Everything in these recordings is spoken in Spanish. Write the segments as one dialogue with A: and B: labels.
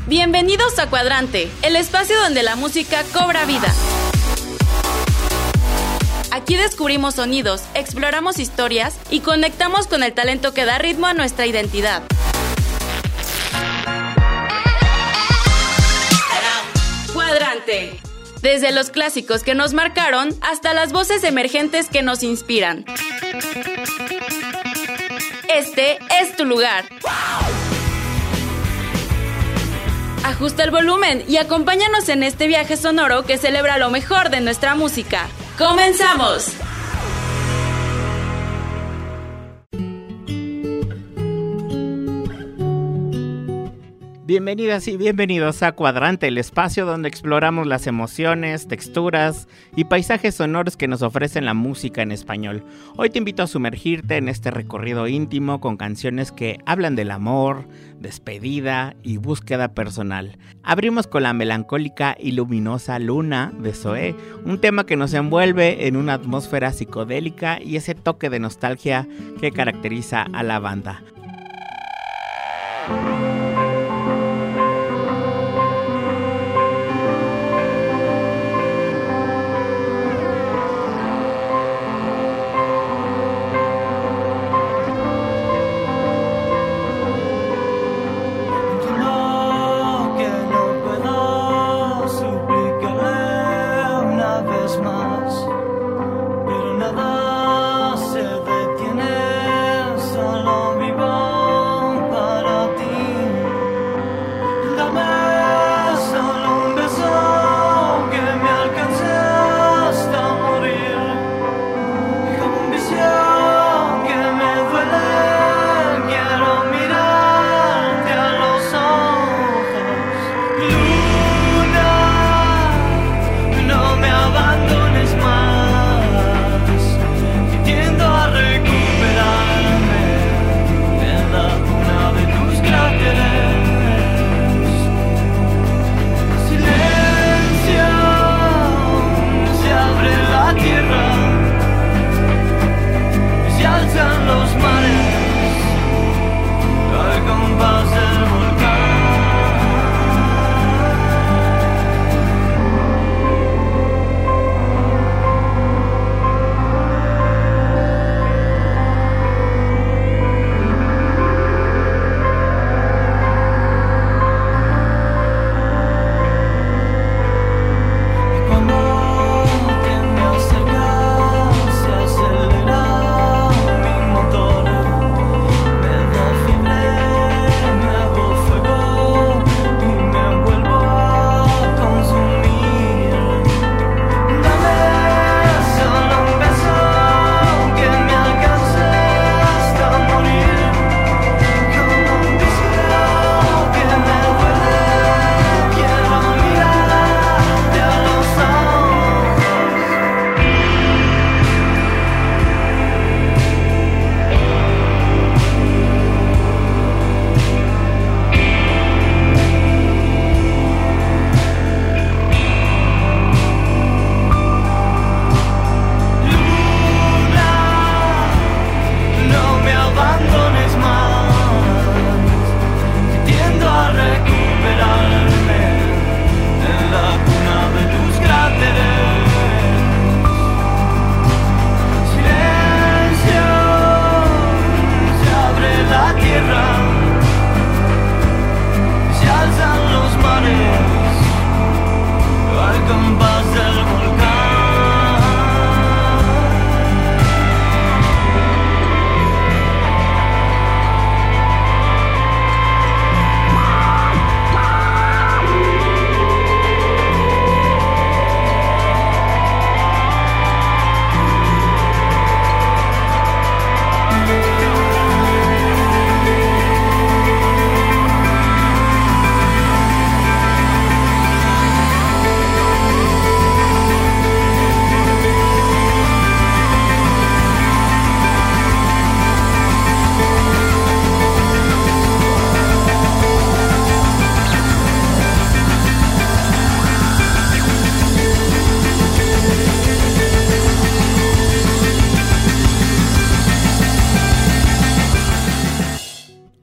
A: Bienvenidos a Cuadrante, el espacio donde la música cobra vida. Aquí descubrimos sonidos, exploramos historias y conectamos con el talento que da ritmo a nuestra identidad. Cuadrante. Desde los clásicos que nos marcaron hasta las voces emergentes que nos inspiran. Este es tu lugar. Ajusta el volumen y acompáñanos en este viaje sonoro que celebra lo mejor de nuestra música. ¡Comenzamos!
B: Bienvenidas y bienvenidos a Cuadrante, el espacio donde exploramos las emociones, texturas y paisajes sonoros que nos ofrecen la música en español. Hoy te invito a sumergirte en este recorrido íntimo con canciones que hablan del amor, despedida y búsqueda personal. Abrimos con la melancólica y luminosa Luna de Zoé, un tema que nos envuelve en una atmósfera psicodélica y ese toque de nostalgia que caracteriza a la banda.
C: Solo vivo para ti.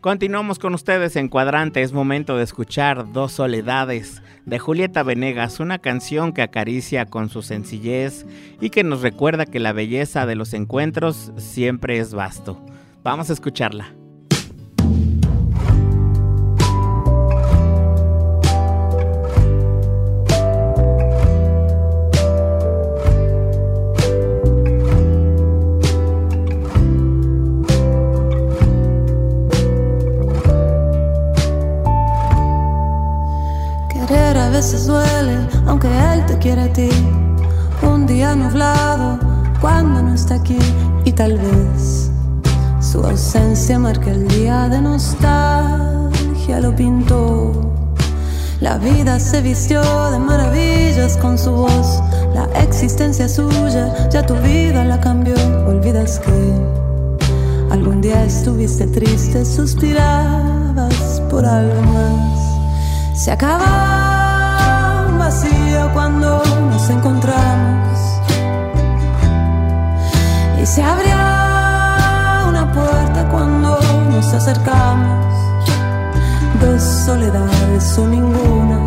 B: Continuamos con ustedes en Cuadrante. Es momento de escuchar Dos Soledades de Julieta Venegas, una canción que acaricia con su sencillez y que nos recuerda que la belleza de los encuentros siempre es vasto. Vamos a escucharla.
C: A veces duele, aunque él te quiere a ti. Un día nublado, cuando no está aquí. Y tal vez su ausencia marque el día de nostalgia. Lo pintó. La vida se vistió de maravillas con su voz. La existencia suya, ya tu vida la cambió. Olvidas que algún día estuviste triste, suspirabas por algo más. Se acaba vacío cuando nos encontramos y se abría una puerta cuando nos acercamos. Dos soledades o ninguna.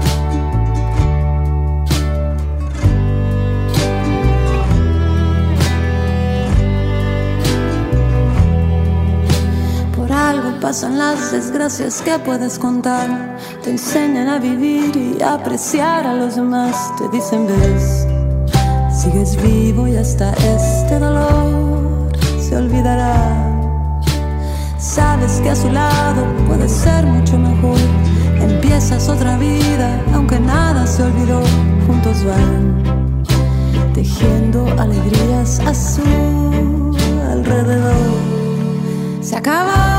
C: Pasan las desgracias que puedes contar. Te enseñan a vivir y a apreciar a los demás. Te dicen, ves, sigues vivo y hasta este dolor se olvidará. Sabes que a su lado puedes ser mucho mejor. Empiezas otra vida, aunque nada se olvidó. Juntos van tejiendo alegrías a su alrededor. Se acaba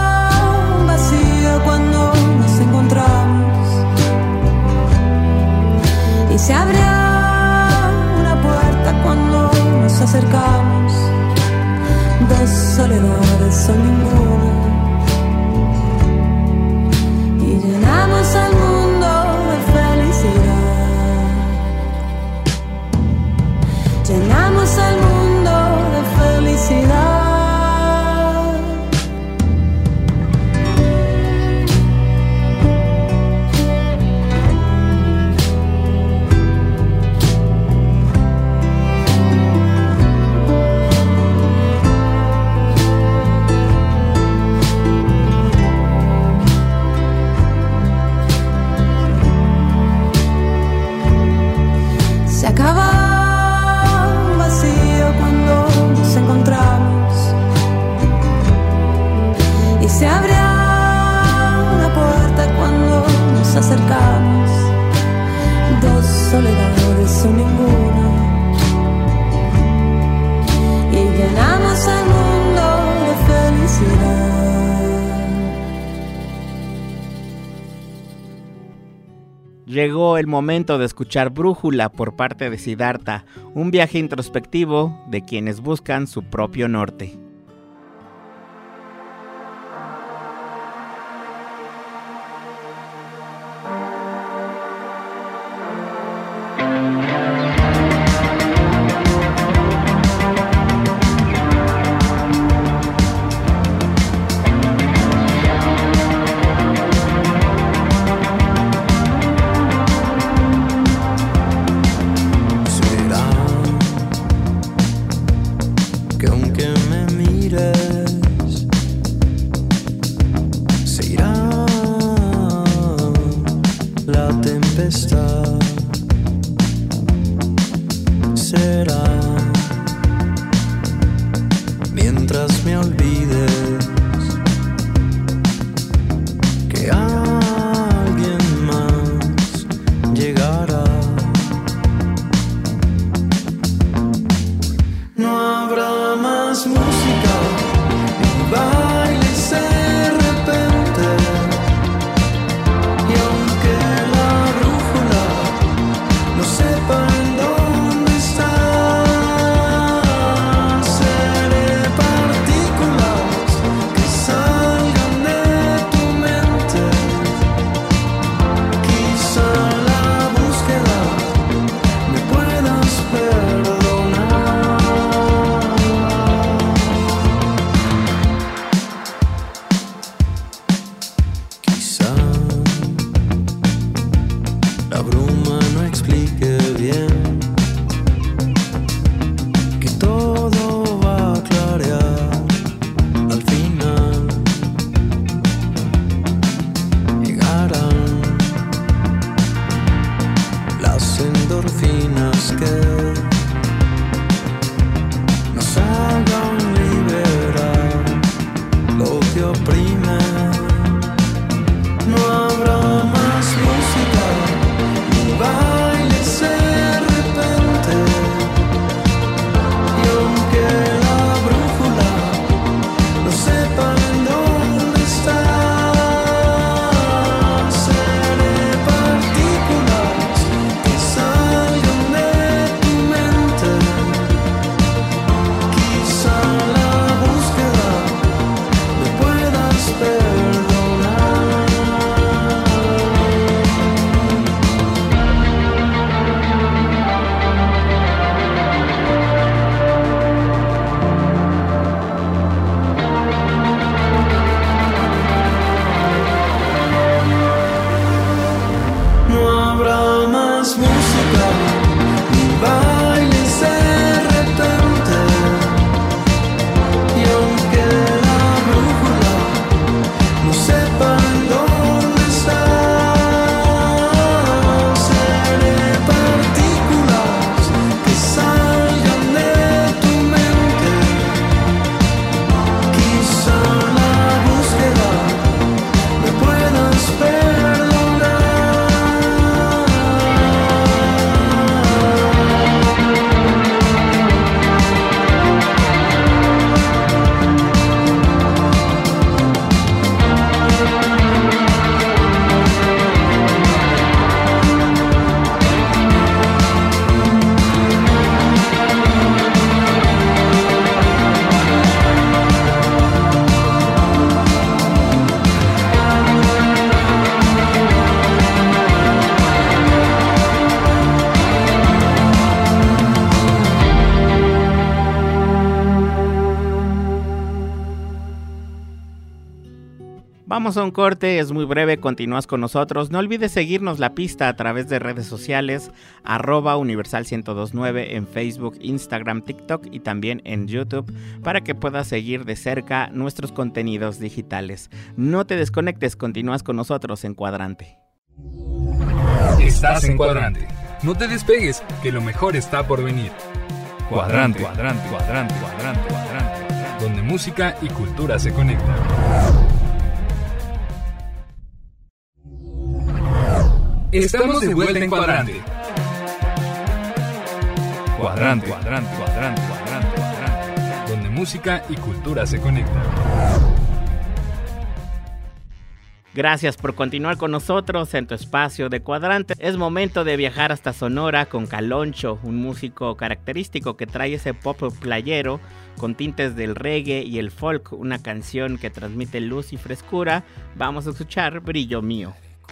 C: cuando nos encontramos y se abre una puerta cuando nos acercamos. Dos soledades o ninguna. Y llenamos al mundo de felicidad. Llenamos al mundo de felicidad. Acercamos, dos soledades o ninguna, y llenamos el mundo de felicidad.
B: Llegó el momento de escuchar Brújula por parte de Siddhartha, un viaje introspectivo de quienes buscan su propio norte.
D: Seré partículas la bruma no explique bien que todo va a clarear al final. Llegarán las endorfinas que nos hagan liberar lo que oprime. No habrá más música ni bailes de repente, y aunque la brújula no sepa dónde está, seré partículas que salgan de tu mente. Quizá la búsqueda me puedas perdonar. No habrá más música ni bailes de repente, y aunque la brújula no sepa dónde está, seré partículas que salgan de tu mente. Quizá la búsqueda me puedas perdonar.
B: Vamos a un corte, es muy breve, continúas con nosotros. No olvides seguirnos la pista a través de redes sociales, @Universal1029 en Facebook, Instagram, TikTok y también en YouTube, para que puedas seguir de cerca nuestros contenidos digitales. No te desconectes, continúas con nosotros en Cuadrante.
E: Estás en Cuadrante. No te despegues, que lo mejor está por venir. Cuadrante, cuadrante, cuadrante, cuadrante, cuadrante, donde música y cultura se conectan. Estamos de vuelta en Cuadrante. Cuadrante, cuadrante, cuadrante, cuadrante, cuadrante, donde música y cultura se conectan.
B: Gracias por continuar con nosotros en tu espacio de Cuadrante. Es momento de viajar hasta Sonora con Caloncho, un músico característico que trae ese pop playero con tintes del reggae y el folk, una canción que transmite luz y frescura. Vamos a escuchar Brillo Mío.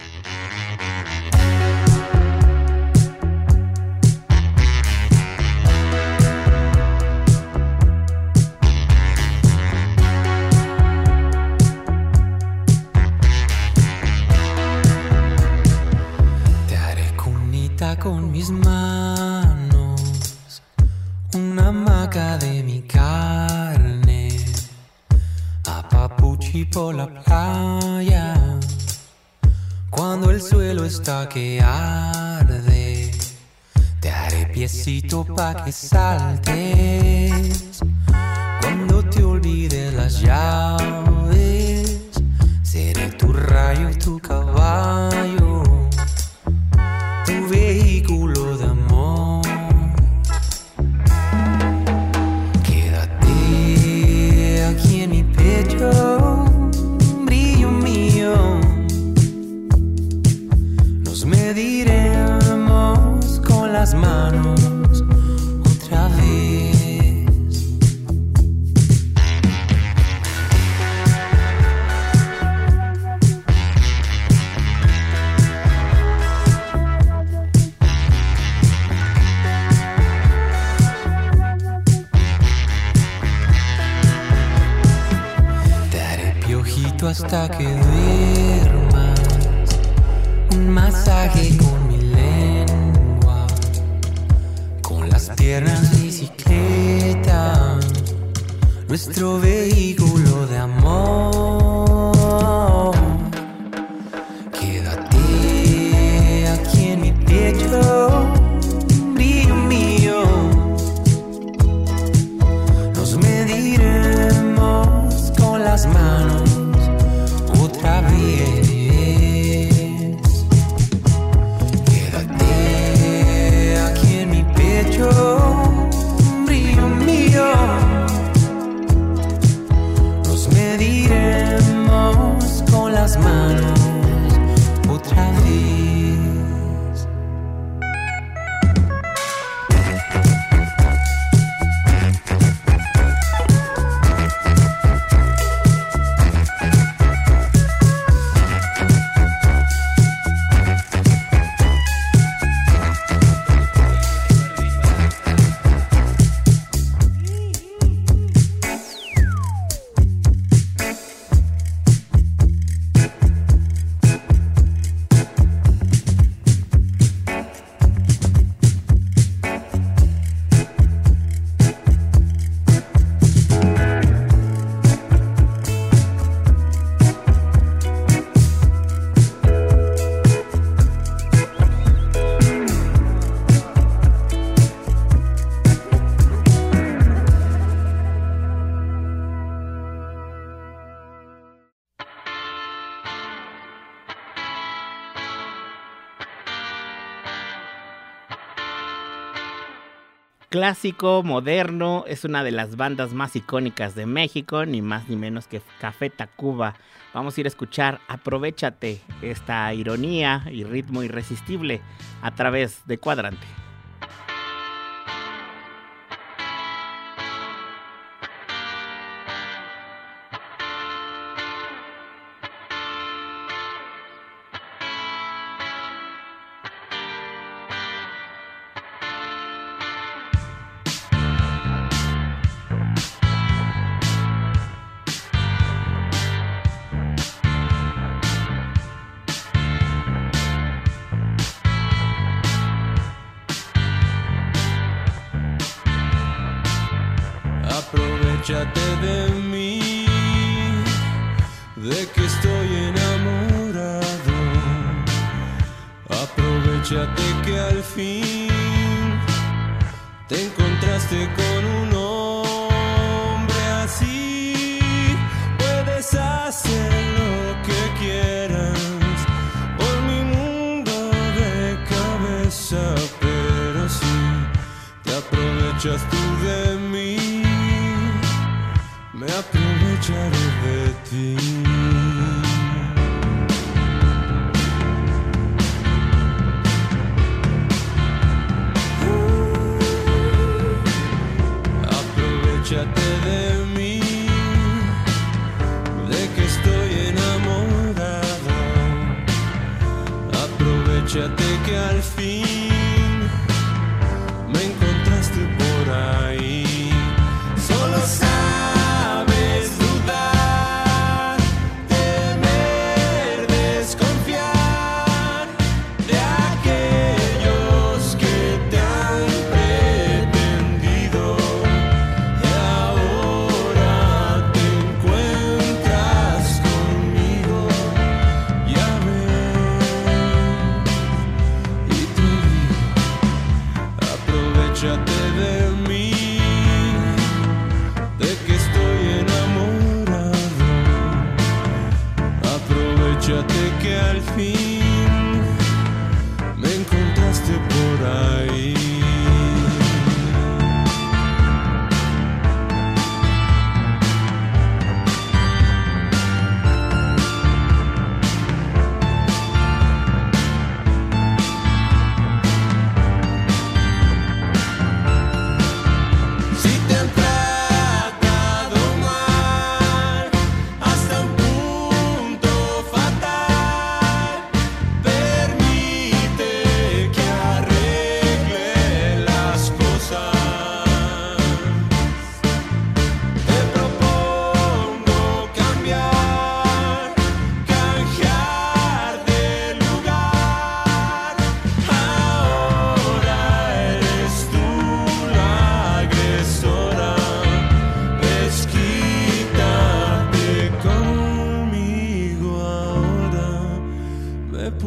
D: Con mis manos, una hamaca de mi carne, apapuchi por la playa, cuando el suelo está que arde, te haré piecito pa' que saltes, cuando te olvides las llaves, seré tu rayo, tu caballo, tu vehículo de amor. Quédate aquí en mi pecho, brillo mío. Nos mediremos con las manos otra vez. Hasta que duermas, un masaje con mi lengua. lengua, con las piernas bicicleta, nuestro vehículo de amor. Quédate aquí en mi pecho, brillo mío. Nos mediremos con las manos otra vez. Quédate aquí en mi pecho, brillo mío. Nos mediremos con las manos otra vez.
B: Clásico, moderno, es una de las bandas más icónicas de México, ni más ni menos que Café Tacuba. Vamos a ir a escuchar Aprovechate, esta ironía y ritmo irresistible a través de Cuadrante.
D: Aprovechate de mí, de que estoy enamorado. Aprovechate que al fin te encontraste con un hombre así. Puedes hacer lo que quieras por mi mundo de cabeza, pero si te aprovechas tú de mí, me aprovecharé de ti. Aprovechate de mí, de que estoy enamorado. Aprovechate que al fin me encontraste por ahí. Solo sabes dudar, temer, desconfiar de aquellos que te han pretendido, y ahora te encuentras conmigo. Ya ves, y te digo, aprovecha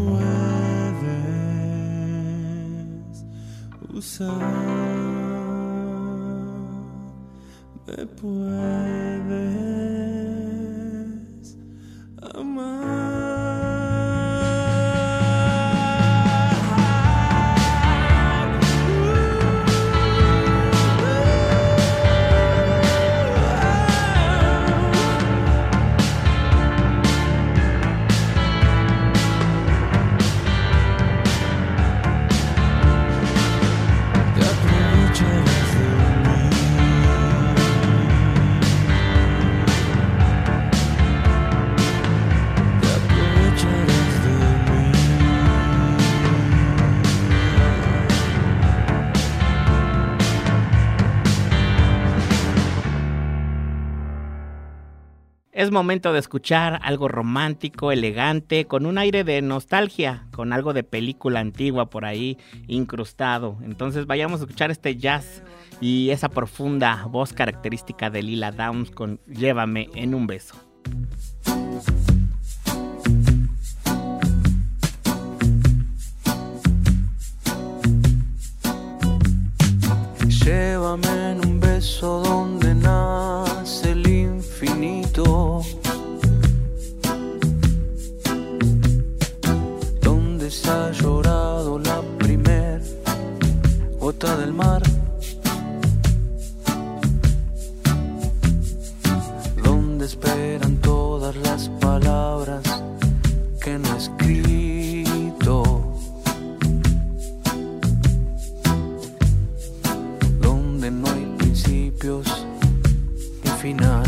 F: puedes usar, me puedes amar.
B: Es momento de escuchar algo romántico, elegante, con un aire de nostalgia, con algo de película antigua por ahí incrustado. Entonces vayamos a escuchar este jazz y esa profunda voz característica de Lila Downs con Llévame en un beso.
G: Llévame en un beso donde nace el infinito, donde se ha llorado la primer gota del mar, donde esperan todas las palabras que no he escrito, donde no hay principios ni final.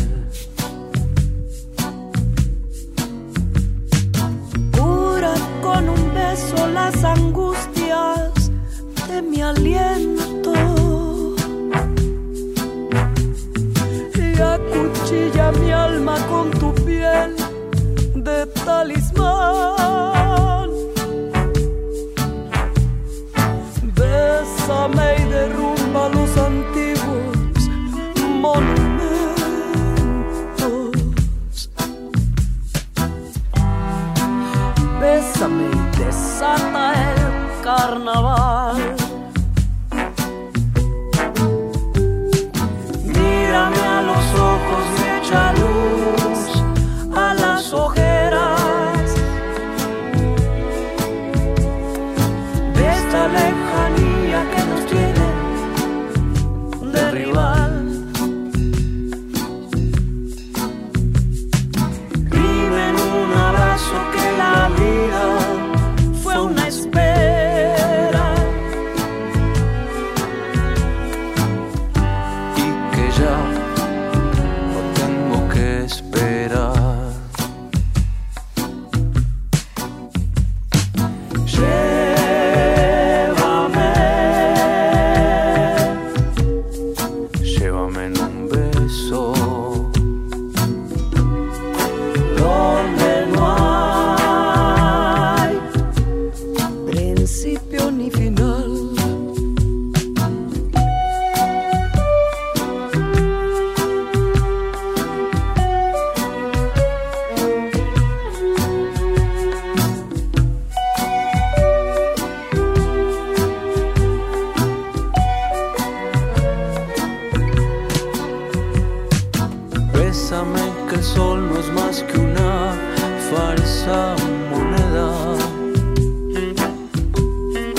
C: Cura con un beso las angustias de mi aliento y acuchilla mi alma con tu piel de talismán. Bésame y derrumba los antiguos monumentos. Bésame y desata el carnaval. Mírame a los ojos y echa luz a las ojeras de esta lejanía que nos tiene de rival. Dime en un abrazo que la vida fue una espera
G: Y que ya no tengo que esperar. Llévame en un beso
C: donde no hay principio ni final.
G: Bésame que el sol no es más que una falsa moneda,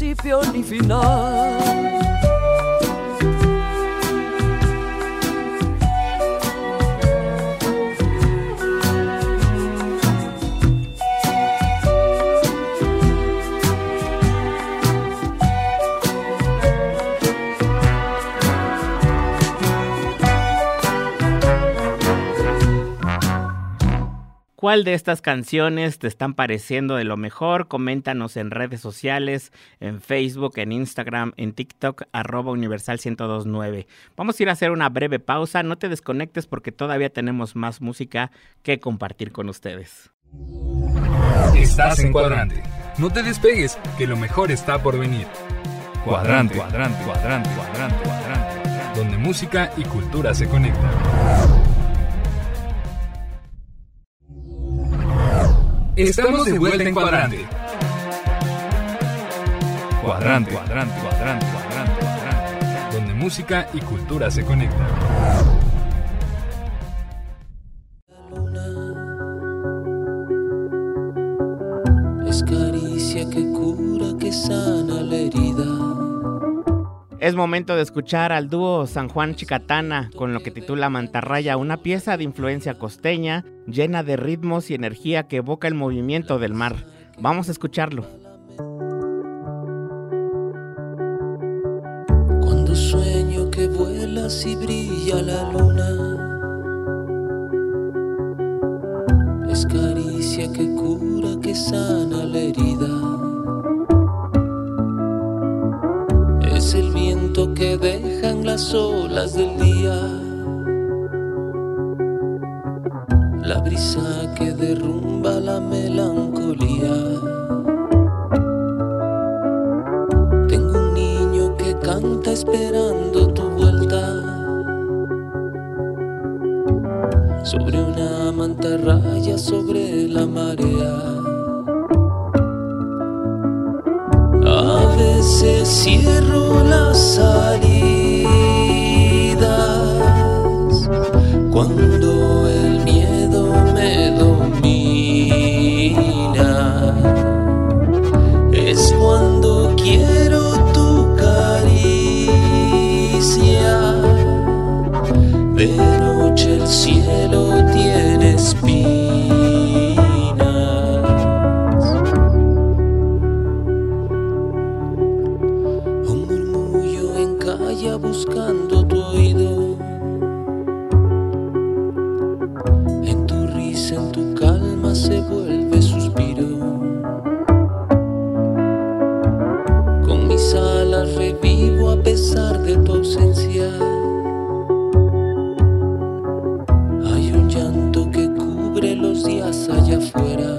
H: principio ni final.
B: ¿Cuál de estas canciones te están pareciendo de lo mejor? Coméntanos en redes sociales, en Facebook, en Instagram, en TikTok, @Universal1029. Vamos a ir a hacer una breve pausa. No te desconectes porque todavía tenemos más música que compartir con ustedes.
E: Estás en Cuadrante. No te despegues, que lo mejor está por venir. Cuadrante, cuadrante, cuadrante, cuadrante, cuadrante, donde música y cultura se conectan. Estamos de vuelta en Cuadrante. Cuadrante, cuadrante, cuadrante, cuadrante, cuadrante, donde música y cultura se conectan.
G: Es caricia que cura, que sana la herida.
B: Es momento de escuchar al dúo San Juan Chicatana con lo que titula Mantarraya, una pieza de influencia costeña llena de ritmos y energía que evoca el movimiento del mar. Vamos a escucharlo.
G: Cuando sueño que vuelas y brilla la luna, es caricia que cura, que sana la herida. Es el viento que dejan las olas del día, la brisa que derrumba la melancolía. Tengo un niño que canta esperando tu vuelta, sobre una mantarraya, sobre la marea. A veces cierro las salidas cuando el miedo me domina. Es cuando quiero tu caricia. De noche el cielo tiene espinas. Buscando tu oído, en tu risa, en tu calma se vuelve suspiro. Con mis alas revivo a pesar de tu ausencia. Hay un llanto que cubre los días allá afuera.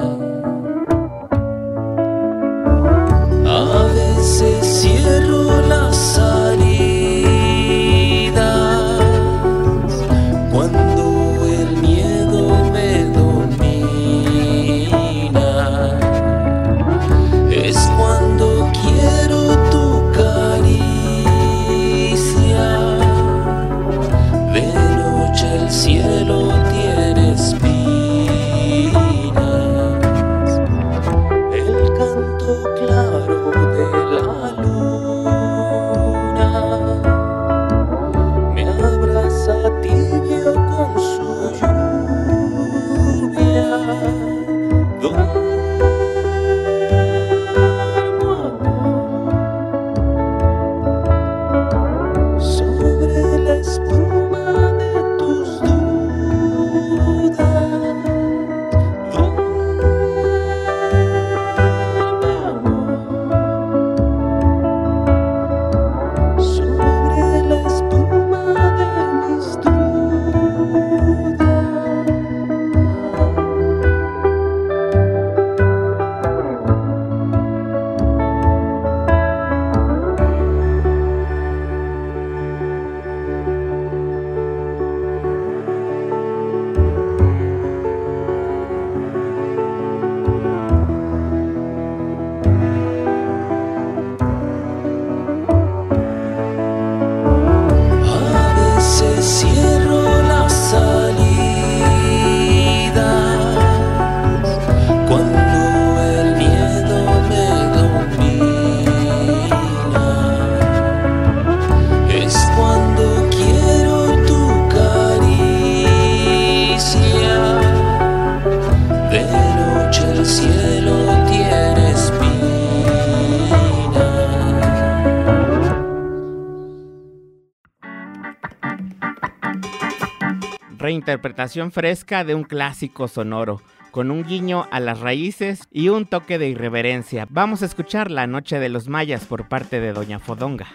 G: A veces cierro la salida cuando el miedo me domina. Es cuando quiero tu caricia.
B: reinterpretación fresca de un clásico sonoro, con un guiño a las raíces y un toque de irreverencia. Vamos a escuchar La Noche de los Mayas por parte de Doña Fodonga.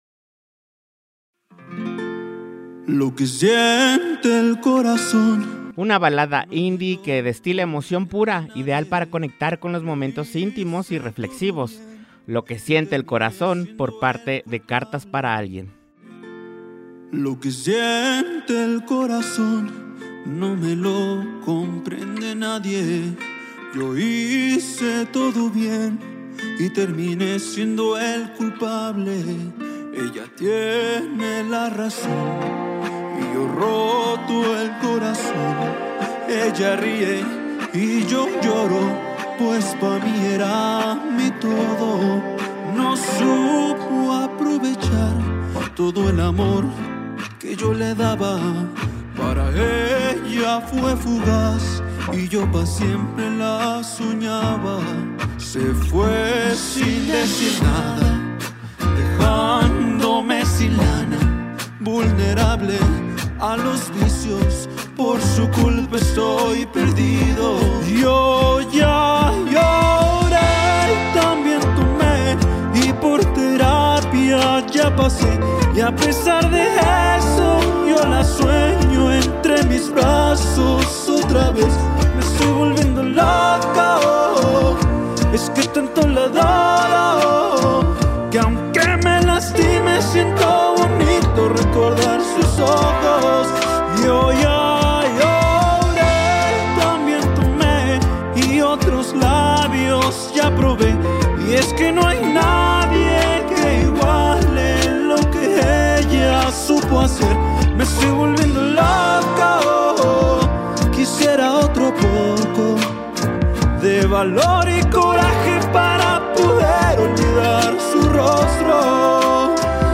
F: Lo que siente el corazón
B: Una balada indie que destila emoción pura, ideal para conectar con los momentos íntimos y reflexivos, lo que siente el corazón por parte de Cartas para Alguien.
F: Lo que siente el corazón no me lo comprende nadie. Yo hice todo bien y terminé siendo el culpable. Ella tiene la razón y yo roto el corazón. Ella ríe y yo lloro, pues pa' mí era mi todo. No supo aprovechar todo el amor que yo le daba. Para ella fue fugaz y yo pa' siempre la soñaba. Se fue sin decir nada, dejándome sin lana, vulnerable a los vicios. Por su culpa estoy perdido. Yo ya lloré, también tomé y por terapia ya pasé. Y a pesar de eso yo la sueño entre mis brazos otra vez. Me estoy volviendo loca, oh. Es que tanto la adoro, que aunque me lastime siento bonito recordar sus ojos. Yo ya lloré, también tomé y otros labios ya probé. Y es que no hay nadie que iguale lo que ella supo hacer. Me estoy volviendo loca, oh. Quisiera otro poco de valor y coraje para poder olvidar su rostro.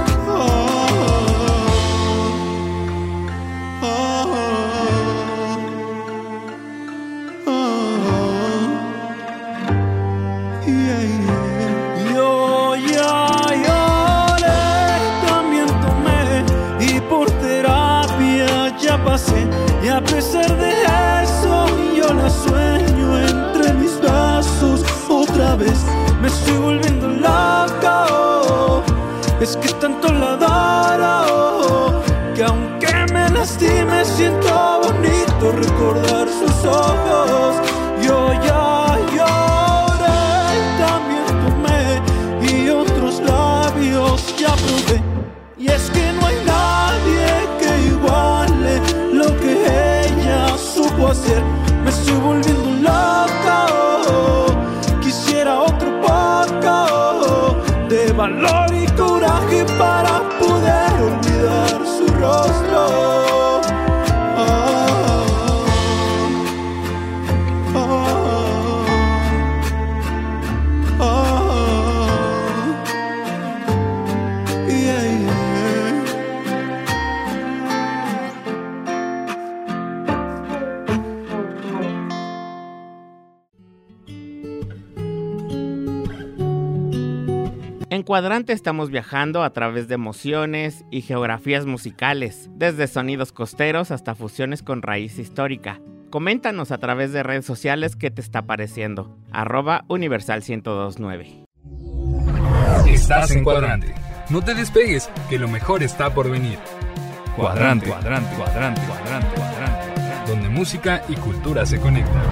F: Yo ya lloré, también tomé y por terapia ya pasé. Y a pesar de eso yo la sueño entre mis brazos otra vez. Me estoy volviendo loca, oh. Es que tanto la adoro, oh. Que aunque me lastime siento bonito recordar sus ojos. Yo ya lloré, también tomé y otros labios ya probé. Y es que no hay nadie que iguale lo que ella supo hacer. Me estoy volviendo loca, oh. Quisiera otro poco, oh, de valor y coraje para poder olvidar su rostro.
B: En Cuadrante estamos viajando a través de emociones y geografías musicales, desde sonidos costeros hasta fusiones con raíz histórica. Coméntanos a través de redes sociales qué te está pareciendo. @Universal1029.
E: Estás en Cuadrante. No te despegues, que lo mejor está por venir. Cuadrante, cuadrante, cuadrante, cuadrante, cuadrante, donde música y cultura se conectan.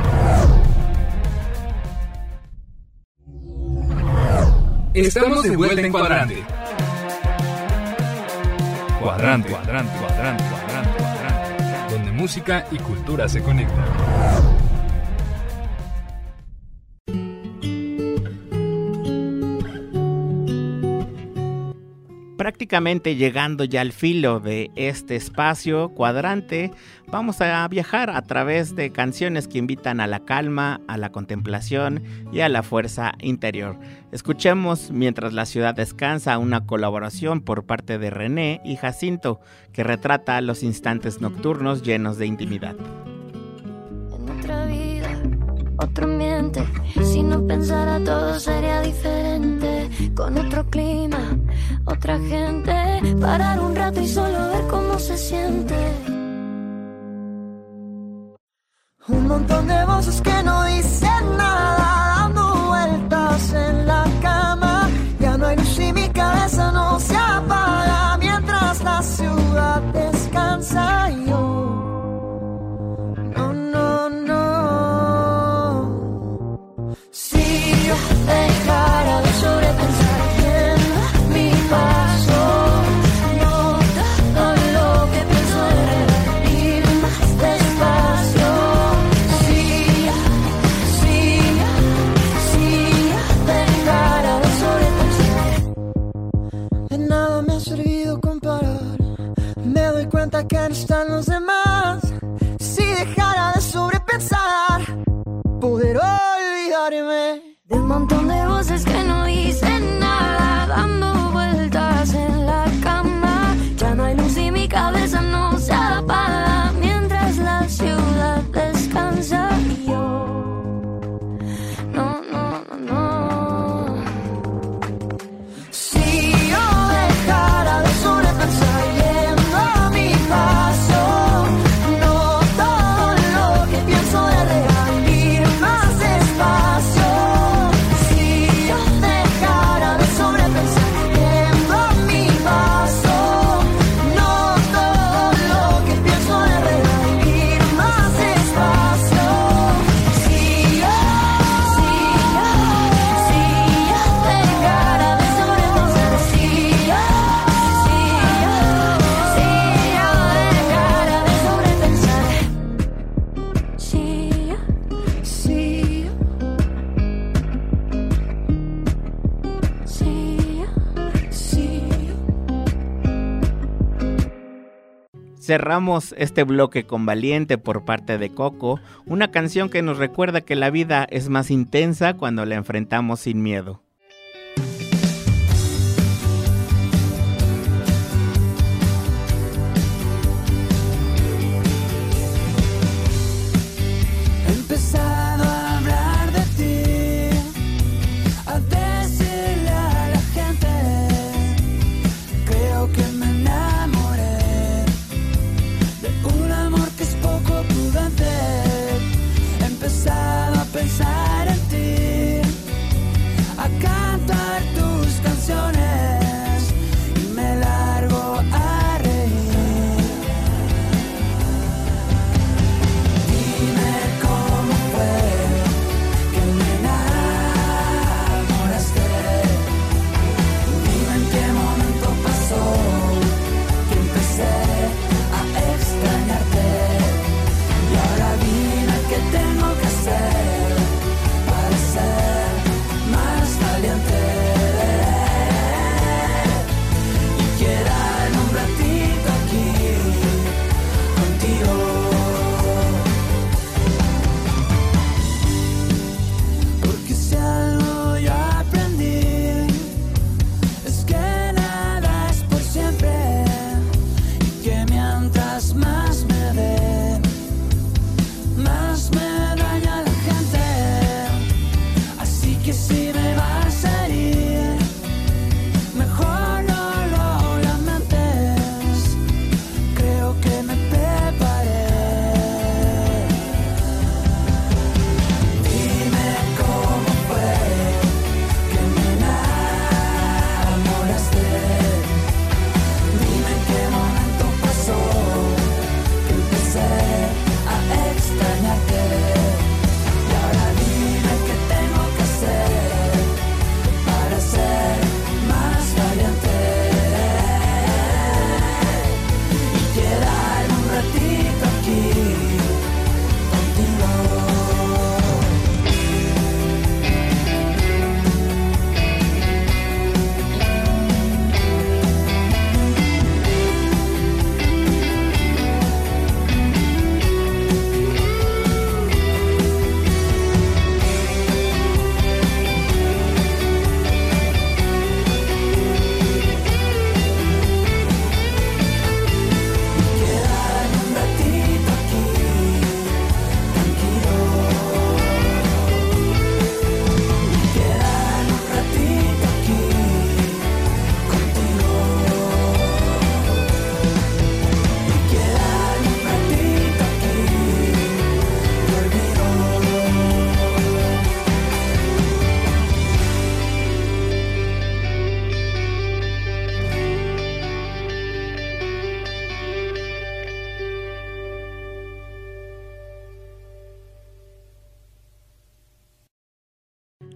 E: Estamos de vuelta en Cuadrante. Cuadrante, cuadrante, cuadrante, cuadrante, cuadrante, donde música y cultura se conectan.
B: Prácticamente llegando ya al filo de este espacio Cuadrante, vamos a viajar a través de canciones que invitan a la calma, a la contemplación y a la fuerza interior. Escuchemos Mientras la ciudad descansa, una colaboración por parte de René y Jacinto que retrata los instantes nocturnos llenos de intimidad.
I: En otra vida, otro ambiente, si no pensara todo sería diferente. Con otro clima, otra gente, parar un rato y solo ver cómo se siente.
J: Un montón de voces que no dicen nada, dando vueltas en la cama. Ya no hay luz y mi cabeza no se apaga mientras la ciudad descansa. Y yo no Me doy cuenta que no están los demás. Si dejara de sobrepensar, poder olvidarme
I: de un montón de voces que no dicen nada, dando vueltas en la cama. Ya no hay luz y mi cabeza no se apaga mientras la ciudad descansa. Y yo, no.
J: Si yo dejara de sobrepensar yendo a mi paso, no todo lo que pienso de real, ir más despacio. Si yo dejara de sobrepensar yendo a mi paso, no todo lo que pienso de real, ir más despacio. Si yo dejara de sobrepensar, si yo dejara de sobrepensar,
B: Cerramos este bloque con Valiente por parte de Coco, una canción que nos recuerda que la vida es más intensa cuando la enfrentamos sin miedo.
J: he empezado a hablar de ti, a decirle a la gente, creo que me enamoré de un amor que es poco prudente. He empezado a pensar en ti, a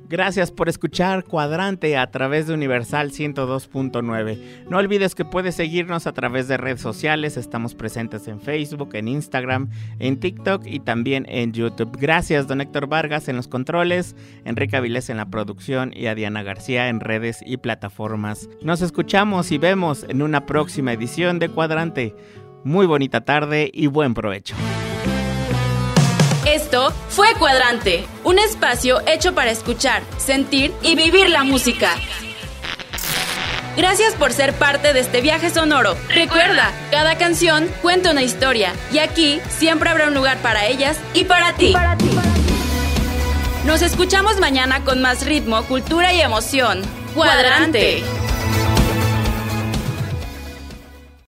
B: Gracias por escuchar Cuadrante a través de Universal 102.9. No olvides que puedes seguirnos a través de redes sociales. Estamos presentes en Facebook, en Instagram, en TikTok y también en YouTube. Gracias, don Héctor Vargas en los controles, Enrique Avilés en la producción y a Diana García en redes y plataformas. Nos escuchamos y vemos en una próxima edición de Cuadrante. Muy bonita tarde y buen provecho.
A: Esto fue Cuadrante, un espacio hecho para escuchar, sentir y vivir la música. Gracias por ser parte de este viaje sonoro. Recuerda, cada canción cuenta una historia y aquí siempre habrá un lugar para ellas y para ti. Nos escuchamos mañana con más ritmo, cultura y emoción. Cuadrante.